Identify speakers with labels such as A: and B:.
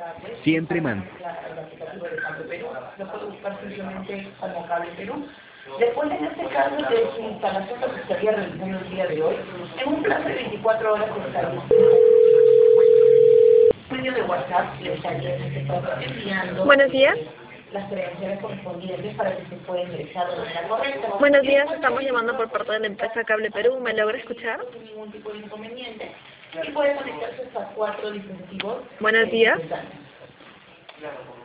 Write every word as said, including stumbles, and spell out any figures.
A: Siempre man.
B: El aplicativo de Cable Perú, lo puede buscar simplemente como Cable Perú. Después, en este caso de su instalación, lo que estaría realizando el día de hoy, en un plazo de veinticuatro horas estaría medio de WhatsApp, le estaría en este caso enviando
C: Buenos días.
B: las credenciales correspondientes para que se pueda ingresar de manera correcta.
C: Buenos días, estamos llamando por parte de la empresa Cable Perú. ¿Me logra escuchar?
B: Sin ningún tipo de inconveniente. Y puede conectarse hasta cuatro dispositivos.
C: Buenos días.
B: Eh,